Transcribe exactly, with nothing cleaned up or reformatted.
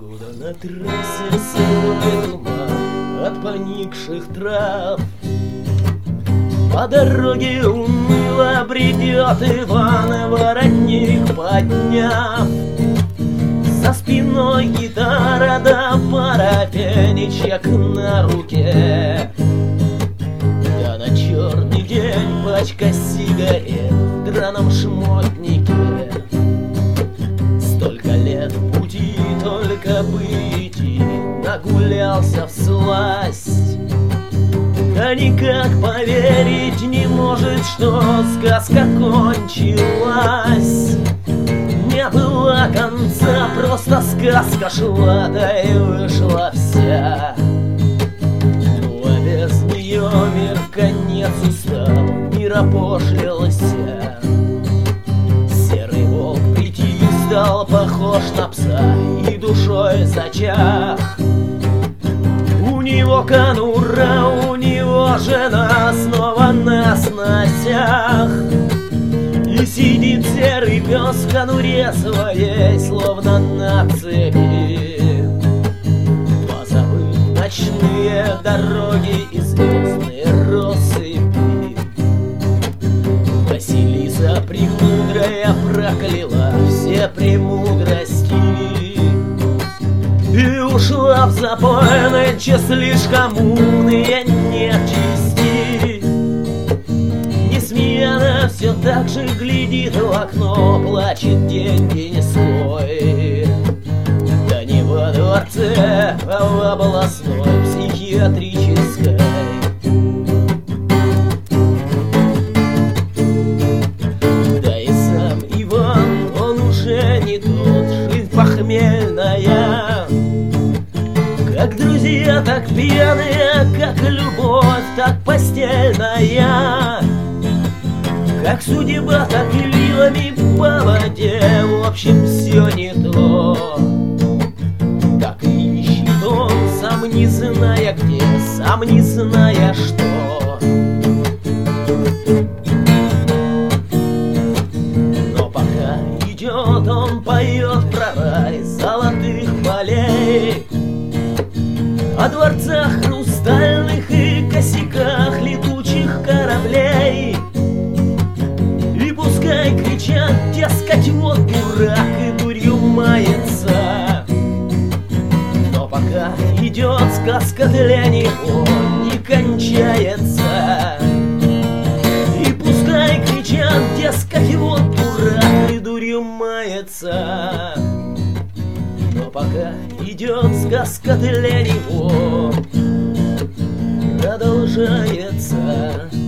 Откуда на трассе сырой туман от поникших трав? По дороге уныло бредет Иван, воротник подняв. За спиной гитара да парапенечек на руке. Да на черный день пачка сигарет в драном шмотнике. Столько лет в пути, только бы идти, нагулялся всласть. Да никак поверить не может, что сказка кончилась. Не было конца, просто сказка шла, да и вышла вся. Ну а без нее мир в конец устал, мир опошлился. Серый волк прийти стал похож на пса и душой зачах. У него конура, у него жена снова на сносях. И сидит серый пес в конуре своей, словно на цепи. Позабыв ночные дороги и звездные россыпи. Василиса премудрая прокляла все премудрости и ушла в запой, нынче слишком умные нечисти. Несмеяно все так же глядит в окно, плачет день деньской. Да не во дворце, а в областной психиатрической. Да и сам Иван, он уже не тот, жизнь похмельная. Как друзья, так пьяные, как любовь, так постельная. Как судьба, так и лилами по воде, в общем, все не то. Так и ищет он, сам не зная где, сам не зная что. Но пока идет, он поет про рай золотых полей, о дворцах хрустальных и косяках летучих кораблей. И пускай кричат, дескать, вот дурак и дурью мается. Но пока идет, сказка для него не кончается. И пускай кричат, дескать, вот дурак и дурью мается. Но пока идет, сказка для него продолжается.